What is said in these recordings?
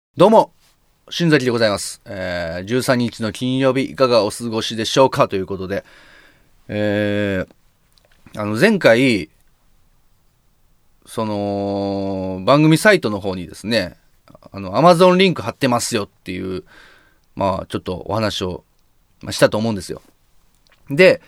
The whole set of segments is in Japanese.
どうも、新崎でございます。13日の金曜日、いかがお過ごしでしょうかということで、前回、番組サイトの方にですね、Amazon リンク貼ってますよっていう、ちょっとお話をしたと思うんですよ。で、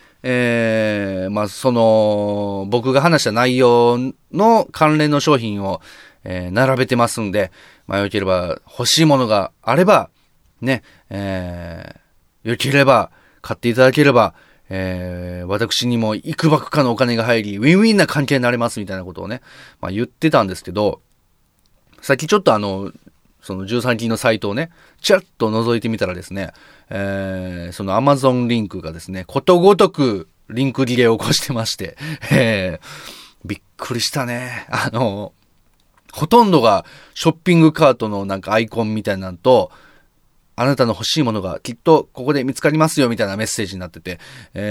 僕が話した内容の関連の商品を、並べてますんで、よければ欲しいものがあれば、ね、よければ買っていただければ、私にもいくばくかのお金が入り、ウィンウィンな関係になれますみたいなことをね、言ってたんですけど、さっきちょっとその13金のサイトをね、ちらっと覗いてみたらですね、その Amazon リンクがですね、ことごとくリンクリレーを起こしてまして、びっくりしたね。ほとんどがショッピングカートのなんかアイコンみたいなのと、あなたの欲しいものがきっとここで見つかりますよみたいなメッセージになってて、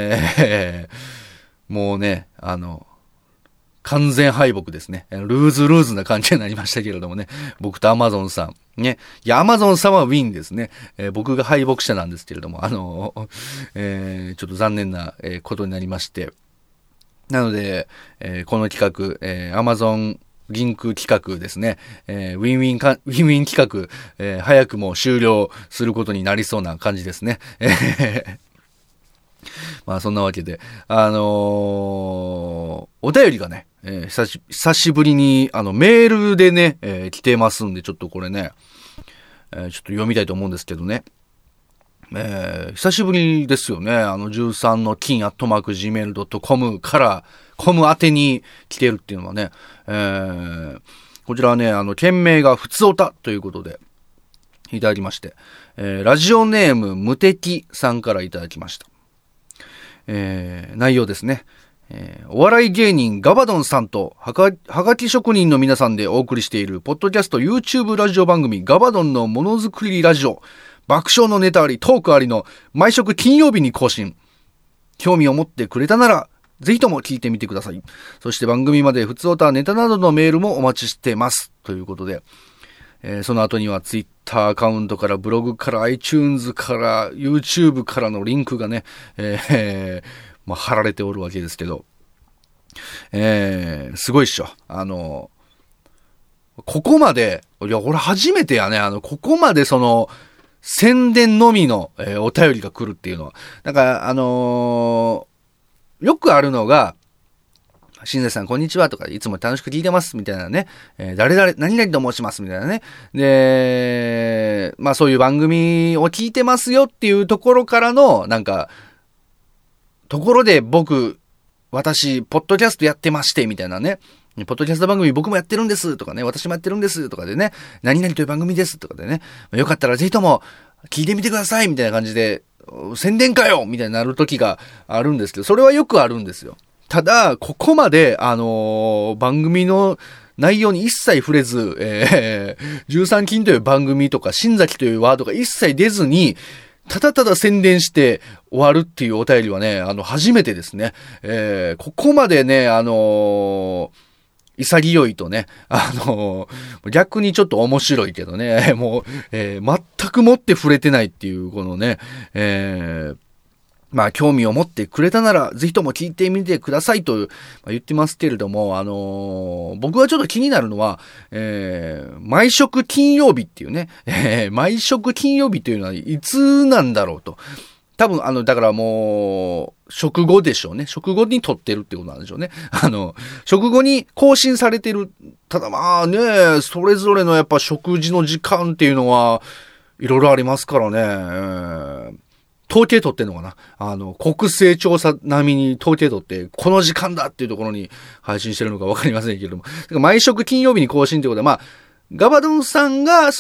もうね、完全敗北ですね。ルーズな感じになりましたけれどもね。僕とアマゾンさん。ね。いや、アマゾンさんはウィンですね。僕が敗北者なんですけれども、ちょっと残念なことになりまして。なので、この企画、アマゾンリンク企画ですね。ウィンウィン企画、早くも終了することになりそうな感じですね。そんなわけで、お便りがね、久しぶりに、メールでね、来てますんで、ちょっとこれね、ちょっと読みたいと思うんですけどね。久しぶりですよね。13の金@gmail.com から、コム宛てに来てるっていうのはね、こちらはね、件名がふつおたということで、いただきまして、ラジオネーム無敵さんからいただきました。内容ですね。お笑い芸人ガバドンさんとはがき職人の皆さんでお送りしているポッドキャスト YouTube ラジオ番組ガバドンのものづくりラジオ、爆笑のネタありトークありの毎週金曜日に更新。興味を持ってくれたならぜひとも聞いてみてください。そして番組までふつおたネタなどのメールもお待ちしてますということで、その後には Twitter アカウントからブログから iTunes から YouTube からのリンクがね、貼られておるわけですけど、すごいっしょ。ここまで、いや、俺初めてやね、ここまで宣伝のみの、お便りが来るっていうのは。だから、よくあるのが、新崎さんこんにちはとか、いつも楽しく聞いてますみたいなね、誰々、何々と申しますみたいなね。で、そういう番組を聞いてますよっていうところからの、ところで私、ポッドキャストやってまして、みたいなね。ポッドキャスト番組僕もやってるんですとかね、私もやってるんですとかでね、何々という番組ですとかでね、よかったらぜひとも聞いてみてくださいみたいな感じで、宣伝かよみたいになる時があるんですけど、それはよくあるんですよ。ただ、ここまで、番組の内容に一切触れず、13金という番組とか、新崎というワードが一切出ずに、ただただ宣伝して終わるっていうお便りはね、初めてですね。ここまでね、潔いとね、逆にちょっと面白いけどね、もう、全くもって触れてないっていう、このね、興味を持ってくれたなら、ぜひとも聞いてみてくださいと言ってますけれども、僕はちょっと気になるのは、毎食金曜日っていうね、毎食金曜日というのはいつなんだろうと。多分、だからもう、食後でしょうね。食後に撮ってるってことなんでしょうね。食後に更新されてる。ただそれぞれのやっぱ食事の時間っていうのは、いろいろありますからね。統計取ってんのかな、国勢調査並みに統計取って、この時間だっていうところに配信してるのかわかりませんけれども。毎食金曜日に更新ということで、ガバドンさんが、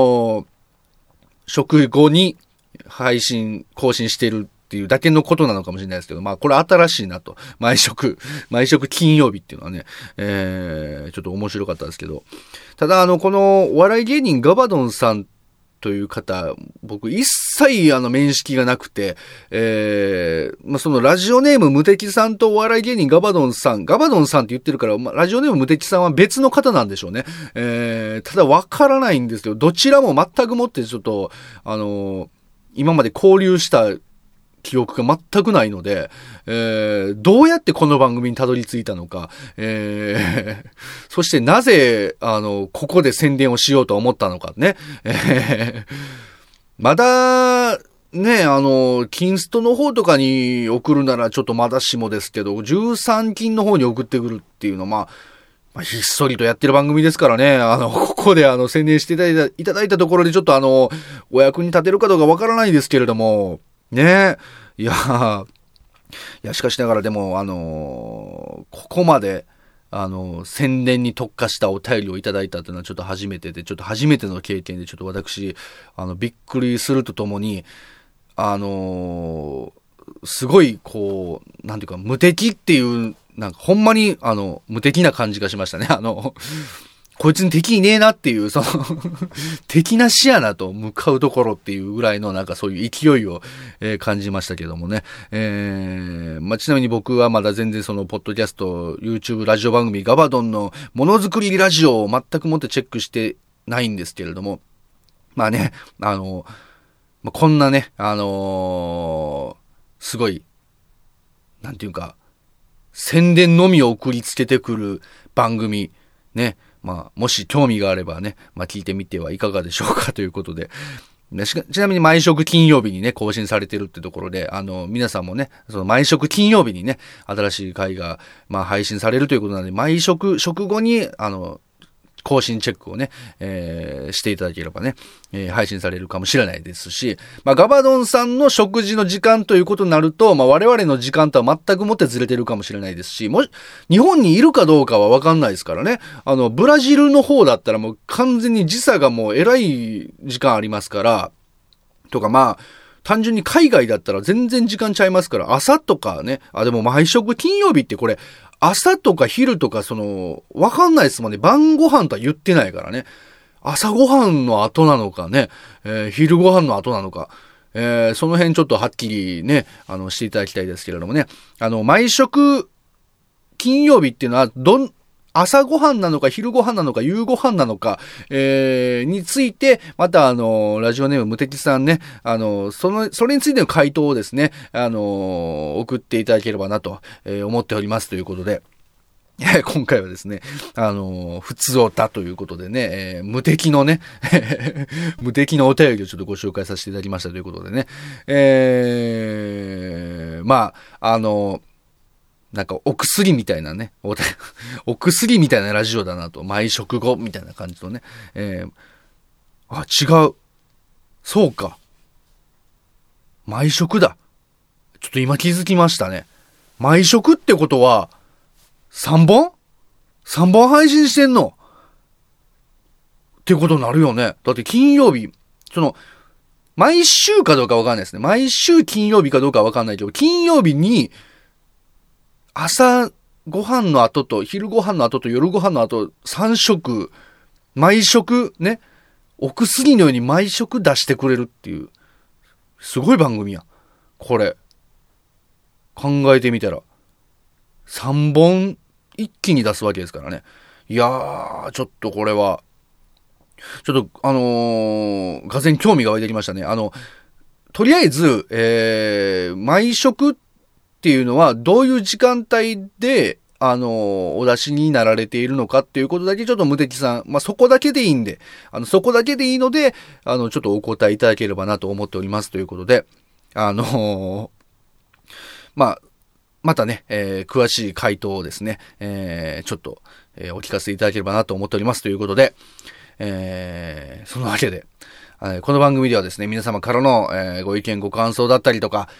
食後に更新してるっていうだけのことなのかもしれないですけど、これ新しいなと。毎食金曜日っていうのはね、ちょっと面白かったですけど。ただ、このお笑い芸人ガバドンさんという方、僕一切面識がなくて、そのラジオネーム無敵さんとお笑い芸人ガバドンさんって言ってるから、ラジオネーム無敵さんは別の方なんでしょうね。ただわからないんですけど、どちらも全くもってちょっと、今まで交流した記憶が全くないので、どうやってこの番組にたどり着いたのか、そしてなぜ、ここで宣伝をしようと思ったのかね。まだ、ね、キンストの方とかに送るならちょっとまだしもですけど、13金の方に送ってくるっていうのは、ひっそりとやってる番組ですからね、ここで宣伝していただいたところでちょっとお役に立てるかどうかわからないですけれども、ね。いや、しかしながらでも、ここまで、宣伝に特化したお便りをいただいたというのはちょっと初めてで、ちょっと初めての経験で、ちょっと私、びっくりするとともに、すごい、こう、なんていうか、無敵っていう、なんか、ほんまに、無敵な感じがしましたね。こいつに敵いねえなっていう、その敵なしやなと向かうところっていうぐらいのなんかそういう勢いを、感じましたけどもね。ちなみに僕はまだ全然そのポッドキャスト、YouTube ラジオ番組ガバドンのものづくりラジオを全くもってチェックしてないんですけれども、まあね、こんなね、すごい、なんていうか、宣伝のみを送りつけてくる番組、ね、もし興味があればね、聞いてみてはいかがでしょうかということで。ちなみに毎食金曜日にね、更新されてるってところで、皆さんもね、その毎食金曜日にね、新しい回が、配信されるということなので、毎食後に、更新チェックをね、していただければね、配信されるかもしれないですし、ガバドンさんの食事の時間ということになると、我々の時間とは全くもってずれてるかもしれないですし、もし、日本にいるかどうかはわかんないですからね。ブラジルの方だったらもう完全に時差がもう偉い時間ありますから、とか単純に海外だったら全然時間ちゃいますから、朝とかね、でも毎食金曜日ってこれ、朝とか昼とかわかんないですもんね。晩ご飯とは言ってないからね。朝ご飯の後なのかね、昼ご飯の後なのか、その辺ちょっとはっきりね、していただきたいですけれどもね。毎食金曜日っていうのは朝ごはんなのか昼ごはんなのか夕ごはんなのか、について、またラジオネーム無敵さんね、それについての回答をですね、送っていただければなと、思っておりますということで、今回はですね、普通おたということでね、無敵のね、無敵のお便りをちょっとご紹介させていただきましたということでね、なんかお薬みたいなね、お薬みたいなラジオだなと、毎食後みたいな感じのね、違う。そうか。毎食だ。ちょっと今気づきましたね。毎食ってことは、3本配信してんのってことになるよね。だって金曜日、毎週かどうかわかんないですね。毎週金曜日かどうかわかんないけど、金曜日に、朝ご飯の後と昼ご飯の後と夜ご飯の後3食、毎食ね、お薬のように毎食出してくれるっていう、すごい番組や。これ。考えてみたら。3本一気に出すわけですからね。いやー、ちょっとこれは、ちょっとがぜん興味が湧いてきましたね。とりあえず、毎食っていうのはどういう時間帯でお出しになられているのかっていうことだけちょっと無敵さん、そこだけでいいんで、そこだけでいいので、ちょっとお答えいただければなと思っておりますということで、またね、詳しい回答をですね、ちょっと、お聞かせいただければなと思っておりますということで、そのわけで、この番組ではですね、皆様からの、ご意見ご感想だったりとか、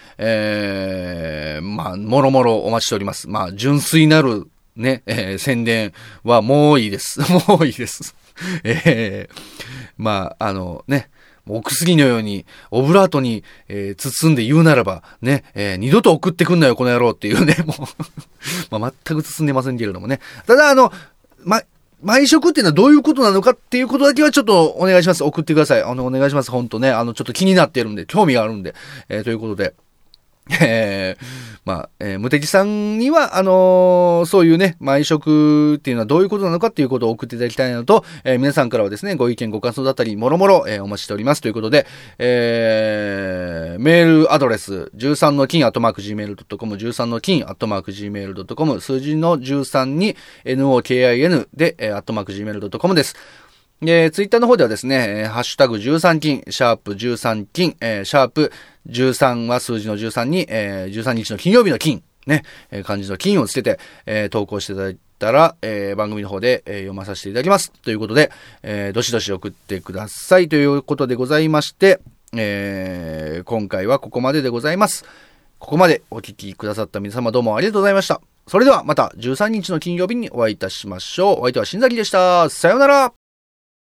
もろもろお待ちしております。純粋なるね、宣伝はもういいです。もういいです。お薬のようにオブラートに、包んで言うならばね、二度と送ってくんなよこの野郎っていうね、もう全く包んでませんけれどもね。ただ毎食っていうのはどういうことなのかっていうことだけはちょっとお願いします。送ってください。お願いします。ほんとね。ちょっと気になってるんで、興味があるんで。ということで。無敵さんには、そういうね、毎食っていうのはどういうことなのかっていうことを送っていただきたいのと、皆さんからはですね、ご意見、ご感想だったり、もろもろ、お待ちしております。ということで、メールアドレス、13の金、@gmail.com、13の金、@gmail.com、数字の13に、NOKIN で、@gmail.com です。ツイッターの方ではですね、ハッシュタグ13金、シャープ13金、シャープ13は数字の13に、13日の金曜日の金、ね、漢字の金をつけて、投稿していただいたら、番組の方で、読まさせていただきます。ということで、どしどし送ってくださいということでございまして、今回はここまででございます。ここまでお聞きくださった皆様どうもありがとうございました。それではまた13日の金曜日にお会いいたしましょう。お相手は新崎でした。さようなら。